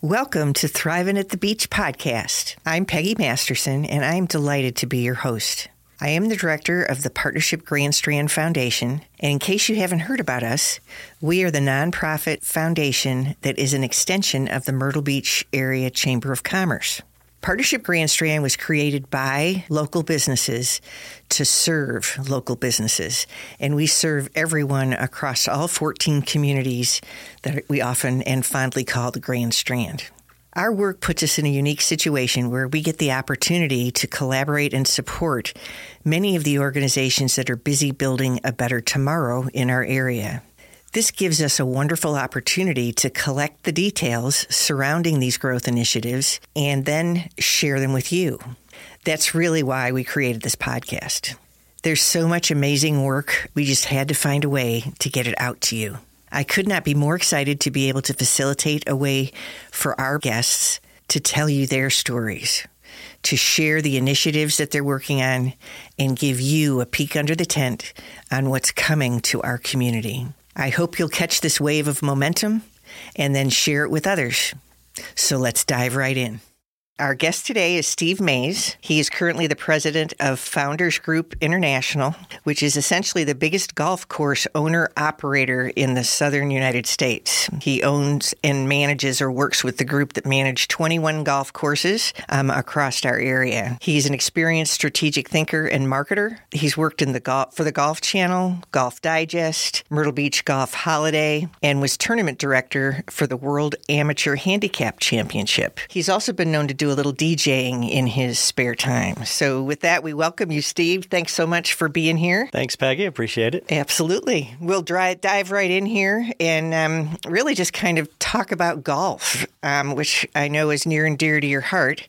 Welcome to Thriving at the Beach podcast. I'm Peggy Masterson, and I'm delighted to be your host. I am the director of the Partnership Grand Strand Foundation, and in case you haven't heard about us, we are the nonprofit foundation that is an extension of the Myrtle Beach Area Chamber of Commerce. Partnership Grand Strand was created by local businesses to serve local businesses, and we serve everyone across all 14 communities that we often and fondly call the Grand Strand. Our work puts us in a unique situation where we get the opportunity to collaborate and support many of the organizations that are busy building a better tomorrow in our area. This gives us a wonderful opportunity to collect the details surrounding these growth initiatives and then share them with you. That's really why we created this podcast. There's so much amazing work, we just had to find a way to get it out to you. I could not be more excited to be able to facilitate a way for our guests to tell you their stories, to share the initiatives that they're working on, and give you a peek under the tent on what's coming to our community. I hope you'll catch this wave of momentum and then share it with others. So let's dive right in. Our guest today is Steve Mays. He is currently the president of Founders Group International, which is essentially the biggest golf course owner-operator in the southern United States. He owns and manages or works with the group that manage 21 golf courses across our area. He's an experienced strategic thinker and marketer. He's worked in for the Golf Channel, Golf Digest, Myrtle Beach Golf Holiday, and was tournament director for the World Amateur Handicap Championship. He's also been known to do a little DJing in his spare time. So with that, we welcome you, Steve. Thanks so much for being here. Thanks, Peggy. Appreciate it. Absolutely. We'll dive right in here and really just kind of talk about golf, which I know is near and dear to your heart.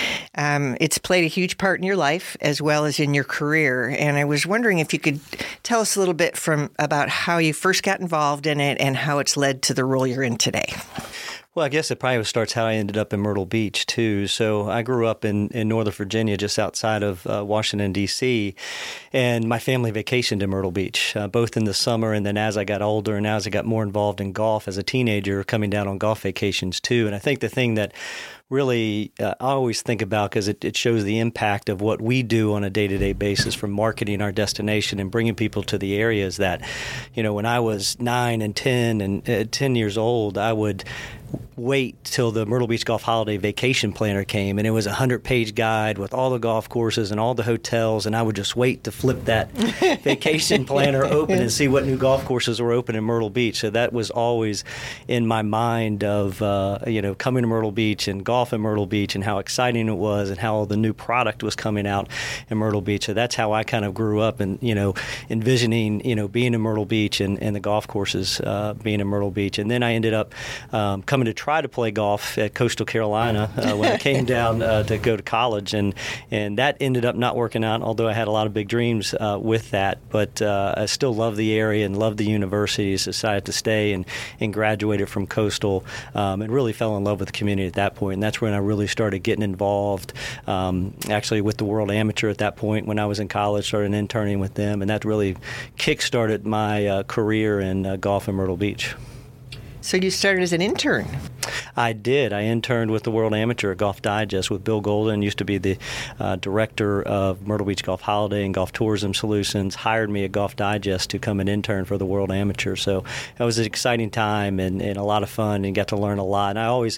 It's played a huge part in your life as well as in your career. And I was wondering if you could tell us a little bit about how you first got involved in it and how it's led to the role you're in today. Well, I guess it probably starts how I ended up in Myrtle Beach, too. So I grew up in Northern Virginia, just outside of Washington, D.C., and my family vacationed in Myrtle Beach, both in the summer and then as I got older and as I got more involved in golf as a teenager, coming down on golf vacations, too. And I think the thing that really I always think about, because it shows the impact of what we do on a day-to-day basis from marketing our destination and bringing people to the areas that, when I was 9 and 10 and 10 years old, I would wait till the Myrtle Beach Golf Holiday vacation planner came, and it was a 100-page guide with all the golf courses and all the hotels, and I would just wait to flip that vacation planner open and see what new golf courses were open in Myrtle Beach. So that was always in my mind of, coming to Myrtle Beach and golf in Myrtle Beach and how exciting it was and how all the new product was coming out in Myrtle Beach. So that's how I kind of grew up and, envisioning, being in Myrtle Beach and the golf courses being in Myrtle Beach. And then I ended up coming to try to play golf at Coastal Carolina when I came down to go to college, and that ended up not working out, although I had a lot of big dreams with that. But I still love the area and love the university, so decided to stay and graduated from Coastal and really fell in love with the community at that point. And that's when I really started getting involved, actually with the World Amateur at that point when I was in college, started interning with them, and that really kick-started my career in golf in Myrtle Beach. So you started as an intern? I did. I interned with the World Amateur at Golf Digest with Bill Golden, used to be the director of Myrtle Beach Golf Holiday and Golf Tourism Solutions, hired me at Golf Digest to come and intern for the World Amateur. So it was an exciting time and a lot of fun, and got to learn a lot. And I always,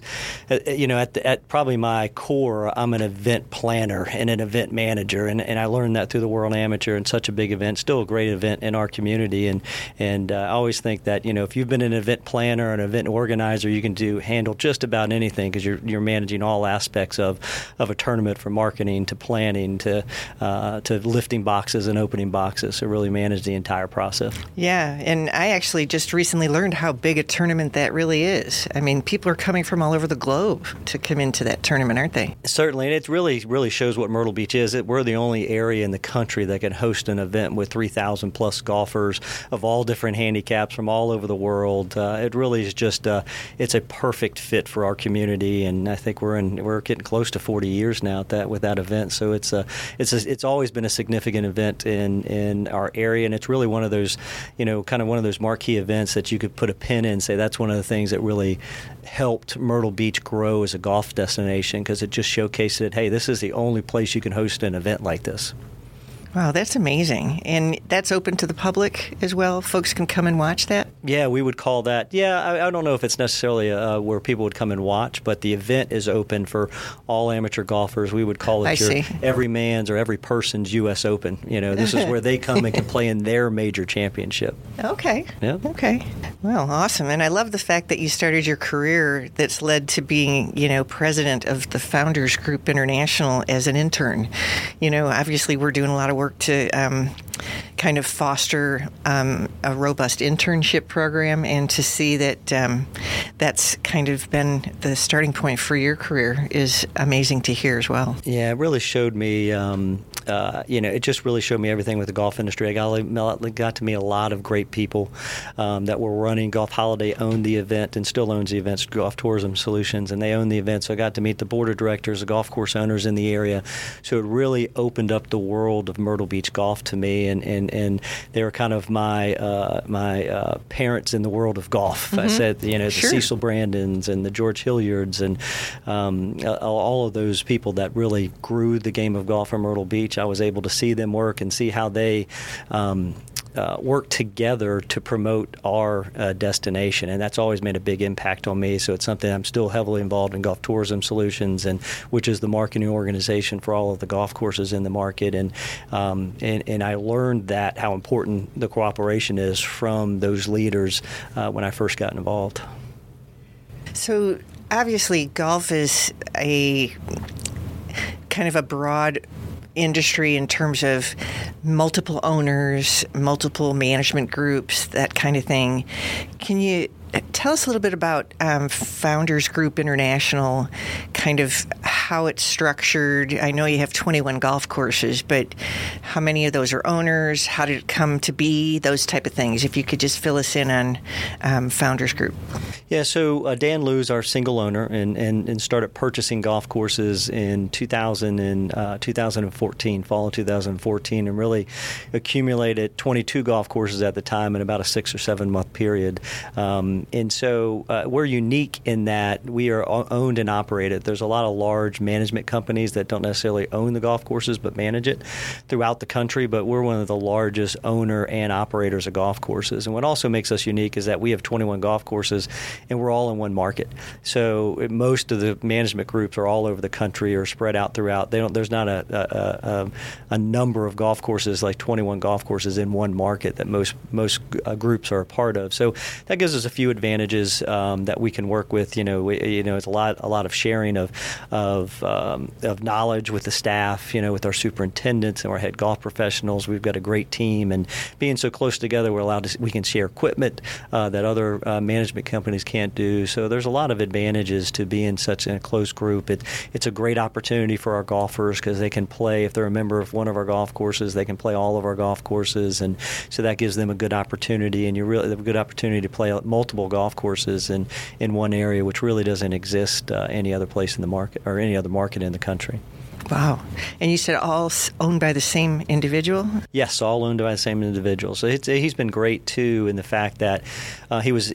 at probably my core, I'm an event planner and an event manager, and I learned that through the World Amateur, and such a big event, still a great event in our community. And I always think that, if you've been an event planner, an event organizer, you can handle just about anything, because you're managing all aspects of a tournament, from marketing to planning to lifting boxes and opening boxes. So really manage the entire process. Yeah, and I actually just recently learned how big a tournament that really is. I mean, people are coming from all over the globe to come into that tournament, aren't they? Certainly, and it really shows what Myrtle Beach is. We're the only area in the country that can host an event with 3,000 plus golfers of all different handicaps from all over the world. It really is just it's a perfect perfect fit for our community, and I think we're getting close to 40 years now with that event. So it's always been a significant event in our area, and it's really one of those, kind of one of those marquee events that you could put a pin in and say that's one of the things that really helped Myrtle Beach grow as a golf destination, because it just showcased that, hey, this is the only place you can host an event like this. Wow, that's amazing. And that's open to the public as well? Folks can come and watch that? Yeah, we would call that. Yeah, I don't know if it's necessarily where people would come and watch, but the event is open for all amateur golfers. We would call it every man's or every person's U.S. Open. This is where they come and can play in their major championship. Okay. Yeah. Okay. Well, awesome. And I love the fact that you started your career that's led to being, president of the Founders Group International as an intern. Obviously we're doing a lot of work to kind of foster a robust internship program, and to see that that's kind of been the starting point for your career is amazing to hear as well. Yeah, it really showed me, it just really showed me everything with the golf industry. I got to meet a lot of great people that were running. Golf Holiday owned the event and still owns the events, Golf Tourism Solutions, and they own the event. So I got to meet the board of directors, the golf course owners in the area. So it really opened up the world of Myrtle Beach golf to me, and they were kind of my parents in the world of golf. Mm-hmm. I said, the Cecil Brandons and the George Hilliards and all of those people that really grew the game of golf in Myrtle Beach. I was able to see them work and see how they work together to promote our destination, and that's always made a big impact on me. So it's something I'm still heavily involved in, Golf Tourism Solutions, and which is the marketing organization for all of the golf courses in the market. And I learned that how important the cooperation is from those leaders when I first got involved. So obviously, golf is a kind of a broad industry in terms of multiple owners, multiple management groups, that kind of thing. Can you tell us a little bit about Founders Group International, kind of how it's structured? I know you have 21 golf courses, but how many of those are owners? How did it come to be? Those type of things. If you could just fill us in on Founders Group. Yeah, so Dan Liu's our single owner and started purchasing golf courses in 2014, fall of 2014, and really accumulated 22 golf courses at the time in about a 6 or 7 month period. And so we're unique in that we are owned and operated. There's a lot of large management companies that don't necessarily own the golf courses but manage it throughout the country, but we're one of the largest owner and operators of golf courses. And what also makes us unique is that we have 21 golf courses and we're all in one market. So most of the management groups are all over the country or spread out throughout. There's not a number of golf courses, like 21 golf courses in one market that most groups are a part of. So that gives us a few advantages that we can work with. It's a lot of sharing of knowledge with the staff. With our superintendents and our head golf professionals, we've got a great team, and being so close together, we can share equipment that other management companies can't do. So there's a lot of advantages to being such a close group. It's a great opportunity for our golfers because they can play, if they're a member of one of our golf courses, they can play all of our golf courses, and so that gives them a good opportunity. And you really have a good opportunity to play multiple golf courses in one area, which really doesn't exist any other place in the market or any other market in the country. Wow. And you said all owned by the same individual? Yes, all owned by the same individual. So he's been great too in the fact that he was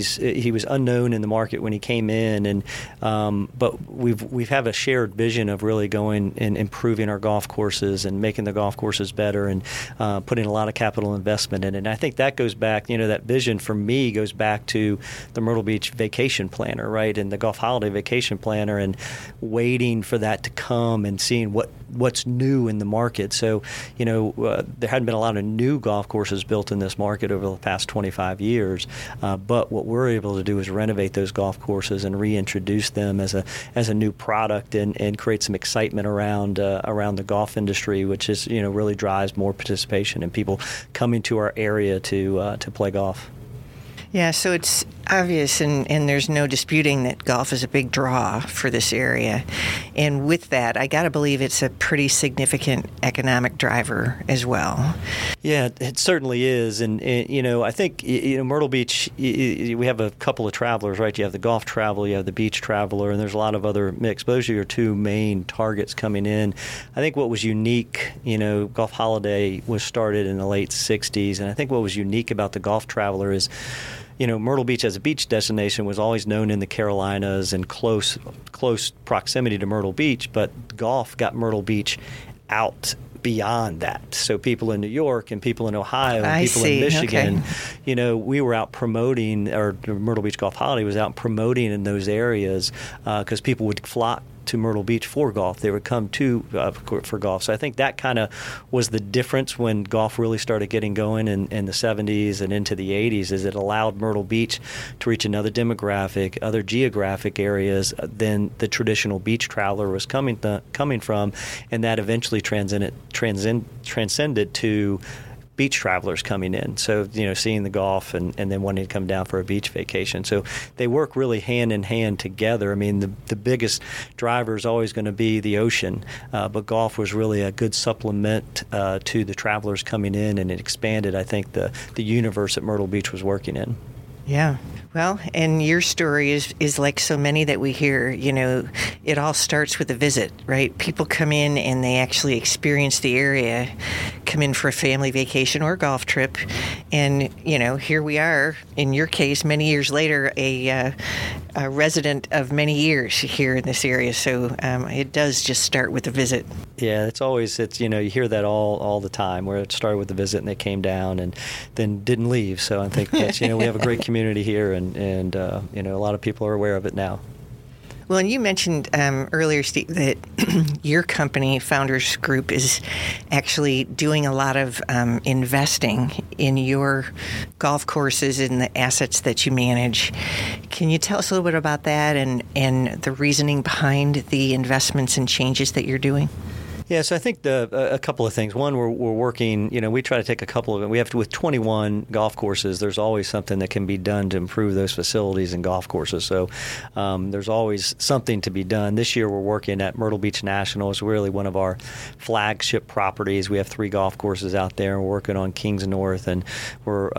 unknown in the market when he came in, and but we've have a shared vision of really going and improving our golf courses and making the golf courses better, and putting a lot of capital investment in it. And I think that goes back, that vision for me goes back to the Myrtle Beach vacation planner, right, and the Golf Holiday vacation planner, and waiting for that to come and seeing what's new in the market. So, there hadn't been a lot of new golf courses built in this market over the past 25 years. But what we're able to do is renovate those golf courses and reintroduce them as a new product, and create some excitement around the golf industry, which is really drives more participation and people coming to our area to play golf. Yeah, so it's obvious, and there's no disputing that golf is a big draw for this area. And with that, I got to believe it's a pretty significant economic driver as well. Yeah, it certainly is. And I think, Myrtle Beach, we have a couple of travelers, right? You have the golf traveler, you have the beach traveler, and there's a lot of other mix. Those are your two main targets coming in. I think what was unique, Golf Holiday was started in the late 60s, and I think what was unique about the golf traveler is, Myrtle Beach as a beach destination was always known in the Carolinas and close proximity to Myrtle Beach, but golf got Myrtle Beach out beyond that. So people in New York and people in Ohio and people in Michigan, we were out promoting, or Myrtle Beach Golf Holiday was out promoting in those areas because people would flock to Myrtle Beach for golf. They would come to for golf. So I think that kind of was the difference when golf really started getting going in the 70s and into the 80s, is it allowed Myrtle Beach to reach another demographic, other geographic areas than the traditional beach traveler was coming from, and that eventually transcended to beach travelers coming in. So, seeing the golf and then wanting to come down for a beach vacation. So they work really hand in hand together. I mean, the biggest driver is always going to be the ocean, but golf was really a good supplement to the travelers coming in, and it expanded, I think, the universe that Myrtle Beach was working in. Yeah. Well, and your story is like so many that we hear, it all starts with a visit, right? People come in and they actually experience the area, come in for a family vacation or a golf trip. And, here we are, in your case, many years later, a resident of many years here in this area. So it does just start with a visit. Yeah, it's you hear that all the time, where it started with a visit and they came down and then didn't leave. So I think that's, we have a great community here, and a lot of people are aware of it now. Well, and you mentioned earlier, Steve, that your company, Founders Group, is actually doing a lot of investing in your golf courses and the assets that you manage. Can you tell us a little bit about that and the reasoning behind the investments and changes that you're doing? Yeah, so I think a couple of things. One, we're working, we try to take a couple of them. We have to, with 21 golf courses, there's always something that can be done to improve those facilities and golf courses. So there's always something to be done. This year we're working at Myrtle Beach National. It's really one of our flagship properties. We have 3 golf courses out there. We're working on Kings North, and we're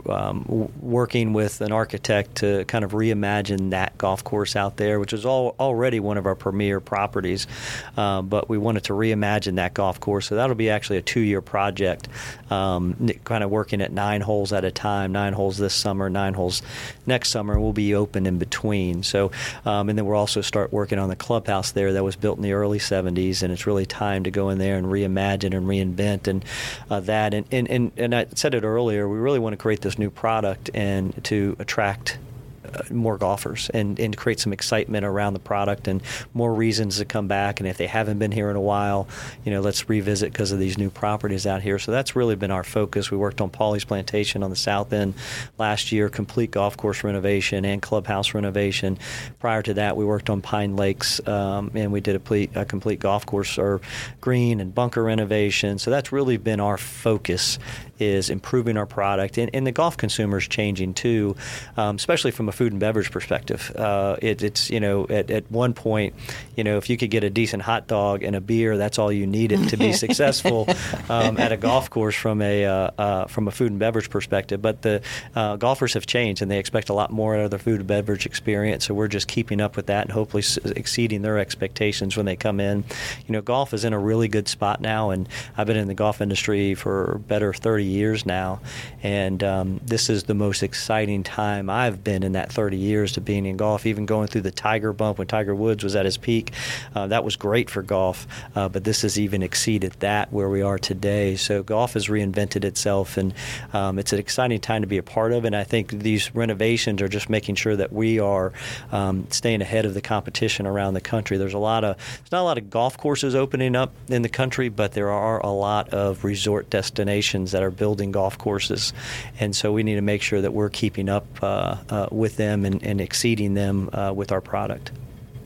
working with an architect to kind of reimagine that golf course out there, which is already one of our premier properties. But we wanted to reimagine that golf course. So that'll be actually a 2-year project, kind of working at 9 holes at a time, 9 holes this summer, 9 holes next summer. We'll be open in between. So, and then we'll also start working on the clubhouse there that was built in the early 70s, and it's really time to go in there and reimagine and reinvent and that. And I said it earlier, we really want to create this new product and to attract more golfers and create some excitement around the product and more reasons to come back. And if they haven't been here in a while, let's revisit because of these new properties out here. So that's really been our focus. We worked on Pawleys Plantation on the south end last year, complete golf course renovation and clubhouse renovation. Prior to that, we worked on Pine Lakes, and we did a complete golf course or green and bunker renovation. So that's really been our focus, is improving our product. And the golf consumer is changing too, especially from a food and beverage perspective. It's at one point, if you could get a decent hot dog and a beer, that's all you needed to be successful at a golf course from a food and beverage perspective. But the golfers have changed, and they expect a lot more out of their food and beverage experience. So we're just keeping up with that and hopefully exceeding their expectations when they come in. Golf is in a really good spot now, and I've been in the golf industry for better 30 years now, and this is the most exciting time I've been in that 30 years to being in golf. Even going through the Tiger bump when Tiger Woods was at his peak, that was great for golf, but this has even exceeded that where we are today. So golf has reinvented itself, and it's an exciting time to be a part of, and I think these renovations are just making sure that we are staying ahead of the competition around the country. There's not a lot of golf courses opening up in the country, but there are a lot of resort destinations that are building golf courses, and so we need to make sure that we're keeping up with them and exceeding them with our product.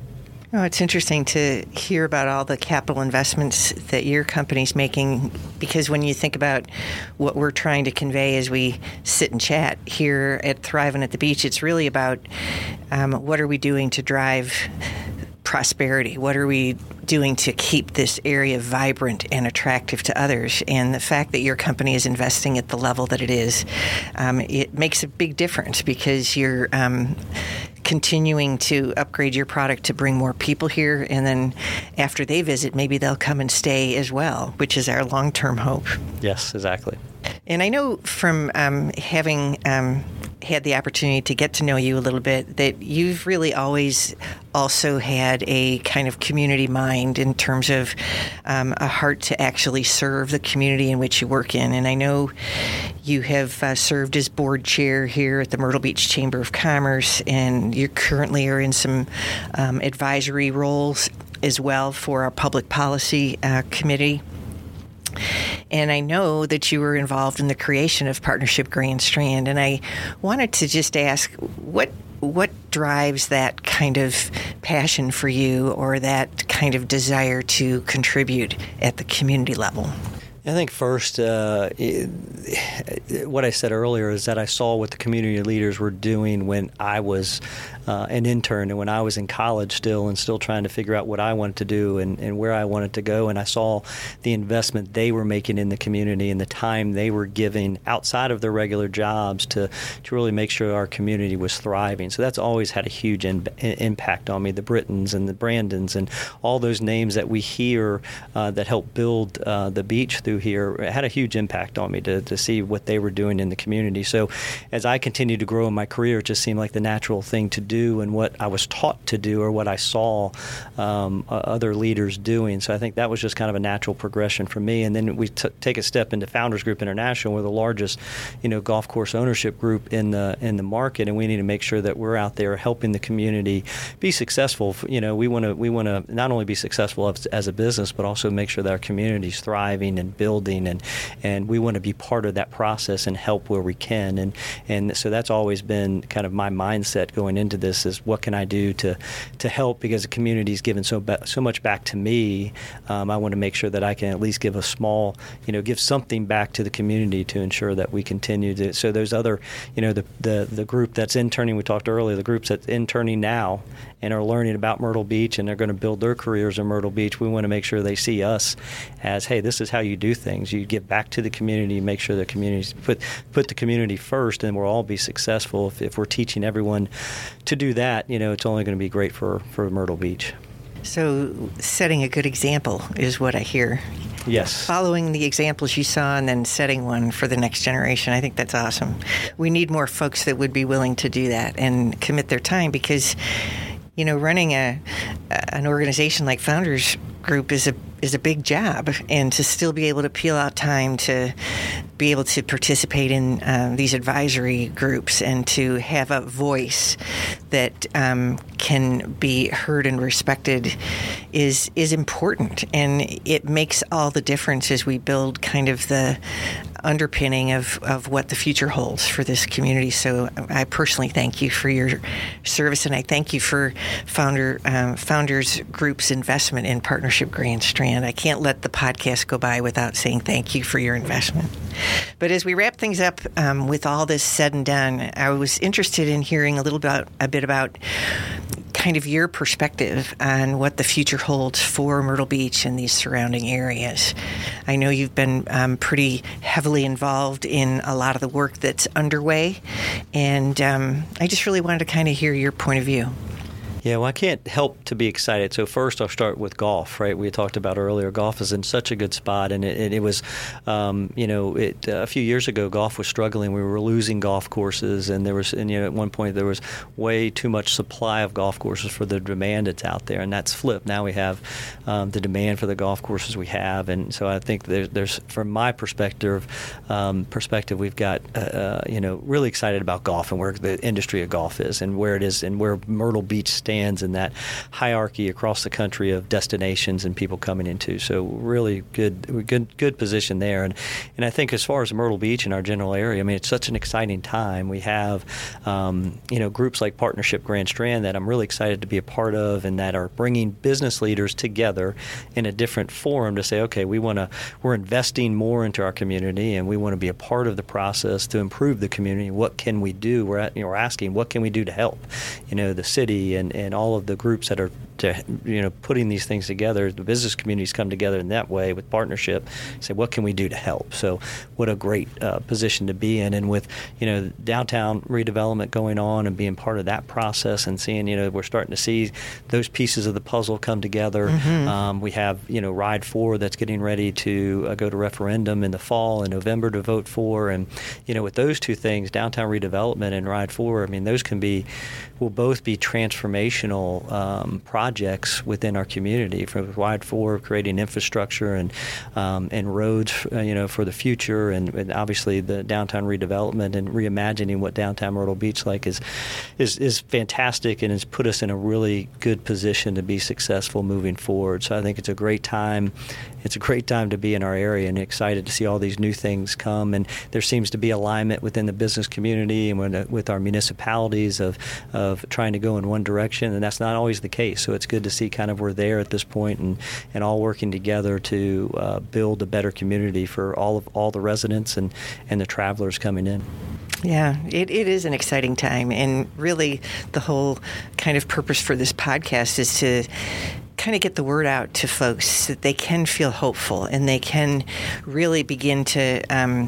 Oh, it's interesting to hear about all the capital investments that your company's making, because when you think about what we're trying to convey as we sit and chat here at Thriving at the Beach, it's really about what are we doing to drive prosperity? What are we doing to keep this area vibrant and attractive to others? And the fact that your company is investing at the level that it is, it makes a big difference, because you're continuing to upgrade your product to bring more people here, and then after they visit, maybe they'll come and stay as well, which is our long-term hope. Yes, exactly. And I know from having had the opportunity to get to know you a little bit that you've really always also had a kind of community mind in terms of a heart to actually serve the community in which you work in. And I know you have served as board chair here at the Myrtle Beach Chamber of Commerce, and you currently are in some advisory roles as well for our public policy committee. And I know that you were involved in the creation of Partnership Grand Strand, and I wanted to just ask, what drives that kind of passion for you, or that kind of desire to contribute at the community level? I think first, what I said earlier is that I saw what the community leaders were doing when I was an intern and when I was in college still trying to figure out what I wanted to do and where I wanted to go. And I saw the investment they were making in the community and the time they were giving outside of their regular jobs to really make sure our community was thriving. So that's always had a huge impact on me. The Brittons and the Brandons and all those names that we hear that help build the beach through here, it had a huge impact on me to see what they were doing in the community. So as I continued to grow in my career, it just seemed like the natural thing to do and what I was taught to do or what I saw other leaders doing. So I think that was just kind of a natural progression for me. And then we take a step into Founders Group International. We're the largest, golf course ownership group in the market, and we need to make sure that we're out there helping the community be successful. We want to not only be successful as a business, but also make sure that our community is thriving and building, and we want to be part of that process and help where we can. And so that's always been kind of my mindset going into this, is what can I do to help, because the community's given so much back to me. I want to make sure that I can at least give a small, give something back to the community to ensure that we continue to. So those other, the group that's interning, we talked earlier, the groups that's interning now and are learning about Myrtle Beach and they're going to build their careers in Myrtle Beach, we want to make sure they see us as, hey, this is how you do things. You give back to the community, make sure the community put the community first, and we'll all be successful. If we're teaching everyone to do that, it's only going to be great for Myrtle Beach. So setting a good example is what I hear. Yes. Following the examples you saw and then setting one for the next generation. I think that's awesome. We need more folks that would be willing to do that and commit their time, because running an organization like Founders Group is a big job, and to still be able to peel out time to be able to participate in these advisory groups and to have a voice that can be heard and respected is important, and it makes all the difference as we build kind of the underpinning of what the future holds for this community. So I personally thank you for your service, and I thank you for Founders Group's investment in Partnership Grand Strand. I can't let the podcast go by without saying thank you for your investment. But as we wrap things up, with all this said and done, I was interested in hearing a bit about kind of your perspective on what the future holds for Myrtle Beach and these surrounding areas. I know you've been pretty heavily involved in a lot of the work that's underway, and I just really wanted to kind of hear your point of view. Yeah, well, I can't help to be excited. So first, I'll start with golf, right? We talked about earlier, golf is in such a good spot, and it was, a few years ago, golf was struggling. We were losing golf courses, and at one point there was way too much supply of golf courses for the demand that's out there, and that's flipped. Now we have the demand for the golf courses we have, and so I think there's from my perspective, we've got, really excited about golf and where the industry of golf is and where it is and where Myrtle Beach stands expands in that hierarchy across the country of destinations and people coming into. So really good position there. And I think as far as Myrtle Beach and our general area, I mean, it's such an exciting time. We have, groups like Partnership Grand Strand that I'm really excited to be a part of, and that are bringing business leaders together in a different forum to say, okay, we're investing more into our community, and we want to be a part of the process to improve the community. What can we do? We're asking, what can we do to help? The city and all of the groups that are putting these things together. The business communities come together in that way with partnership. Say, what can we do to help? So, what a great position to be in. And with downtown redevelopment going on and being part of that process, and seeing we're starting to see those pieces of the puzzle come together. Mm-hmm. We have Ride 4 that's getting ready to go to referendum in the fall in November to vote for, and with those two things, downtown redevelopment and Ride 4, I mean, those will both be transformational projects within our community. For Ride 4, creating infrastructure and roads, for the future, and obviously the downtown redevelopment and reimagining what downtown Myrtle Beach is fantastic, and has put us in a really good position to be successful moving forward. So I think it's a great time. It's a great time to be in our area, and excited to see all these new things come. And there seems to be alignment within the business community and with our municipalities of trying to go in one direction, and that's not always the case. So it's good to see kind of we're there at this point, and all working together to build a better community for all the residents and the travelers coming in. Yeah, it is an exciting time, and really the whole kind of purpose for this podcast is to kind of get the word out to folks so that they can feel hopeful, and they can really begin to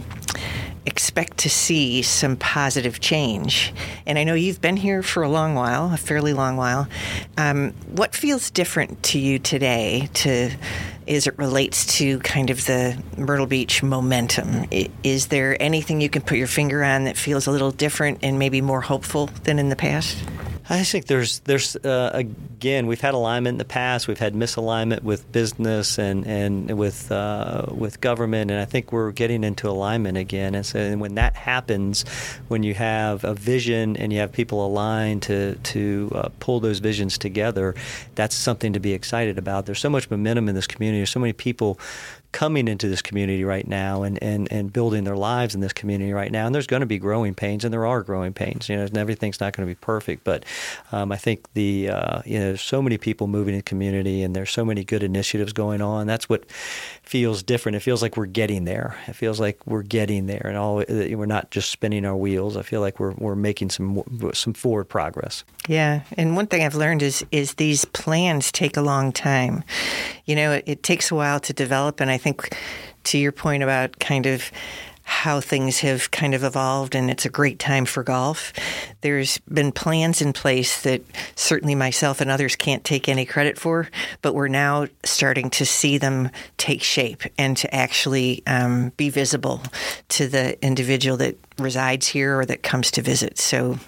expect to see some positive change. And I know you've been here for a long while, a fairly long while. What feels different to you today as it relates to kind of the Myrtle Beach momentum? Is there anything you can put your finger on that feels a little different and maybe more hopeful than in the past? I think there's again, we've had alignment in the past. We've had misalignment with business and with government, and I think we're getting into alignment again. And so when that happens, when you have a vision and you have people aligned to pull those visions together, that's something to be excited about. There's so much momentum in this community. There's so many people coming into this community right now and building their lives in this community right now. And there's going to be growing pains, and there are growing pains. And everything's not going to be perfect. But I think there's so many people moving in the community, and there's so many good initiatives going on. That's what feels different. It feels like we're getting there. It feels like we're getting there, and we're not just spinning our wheels. I feel like we're making some forward progress. Yeah, and one thing I've learned is these plans take a long time. It takes a while to develop, and I think to your point about kind of how things have kind of evolved, and it's a great time for golf. There's been plans in place that certainly myself and others can't take any credit for, but we're now starting to see them take shape and to actually be visible to the individual that resides here or that comes to visit. So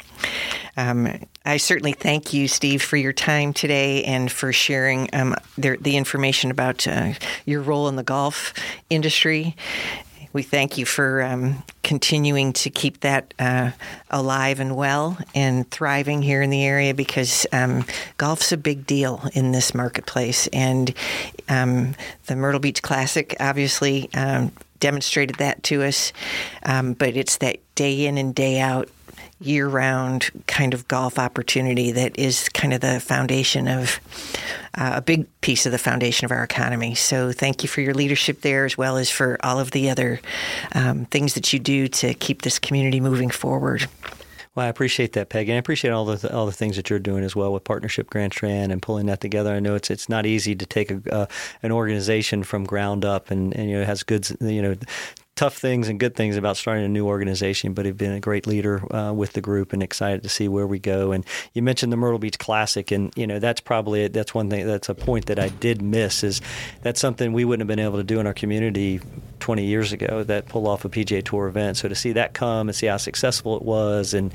I certainly thank you, Steve, for your time today and for sharing the information about your role in the golf industry. We thank you for continuing to keep that alive and well and thriving here in the area, because golf's a big deal in this marketplace. And the Myrtle Beach Classic obviously demonstrated that to us, but it's that day in and day out, year-round kind of golf opportunity that is kind of the foundation of a big piece of the foundation of our economy. So thank you for your leadership there, as well as for all of the other things that you do to keep this community moving forward. Well, I appreciate that, Peggy. And I appreciate all the things that you're doing as well with Partnership Grand Strand and pulling that together. I know it's not easy to take an organization from ground up, and it has good tough things and good things about starting a new organization, but you've been a great leader with the group, and excited to see where we go. And you mentioned the Myrtle Beach Classic, and that's probably that's one thing, that's a point that I did miss, is that's something we wouldn't have been able to do in our community 20 years ago, that pull off a PGA Tour event. So to see that come and see how successful it was, and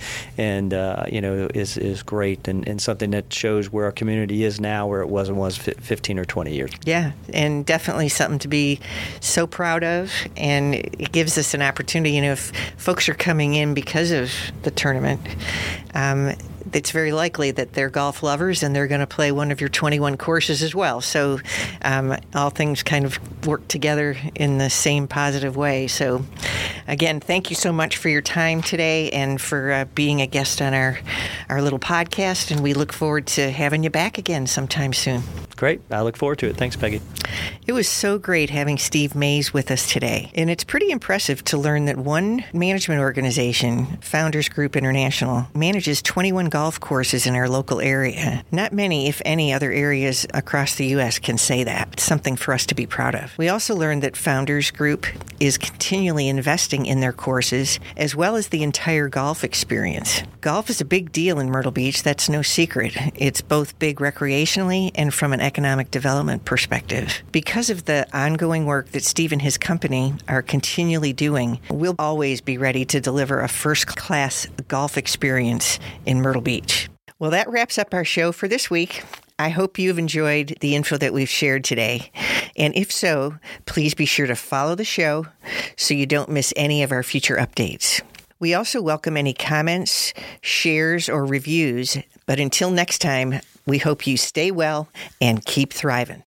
is great, and something that shows where our community is now, where it was 15 or 20 years. Yeah, and definitely something to be so proud of, and it gives us an opportunity. If folks are coming in because of the tournament, it's very likely that they're golf lovers and they're going to play one of your 21 courses as well. So all things kind of work together in the same positive way. So again, thank you so much for your time today and for being a guest on our little podcast. And we look forward to having you back again sometime soon. Great. I look forward to it. Thanks, Peggy. It was so great having Steve Mays with us today. And it's pretty impressive to learn that one management organization, Founders Group International, manages 21 golf courses in our local area. Not many, if any, other areas across the U.S. can say that. It's something for us to be proud of. We also learned that Founders Group is continually investing in their courses as well as the entire golf experience. Golf is a big deal in Myrtle Beach. That's no secret. It's both big recreationally and from an economic development perspective. Because of the ongoing work that Steve and his company are continually doing, we'll always be ready to deliver a first-class golf experience in Myrtle Beach. Well, that wraps up our show for this week. I hope you've enjoyed the info that we've shared today. And if so, please be sure to follow the show so you don't miss any of our future updates. We also welcome any comments, shares, or reviews. But until next time, we hope you stay well and keep thriving.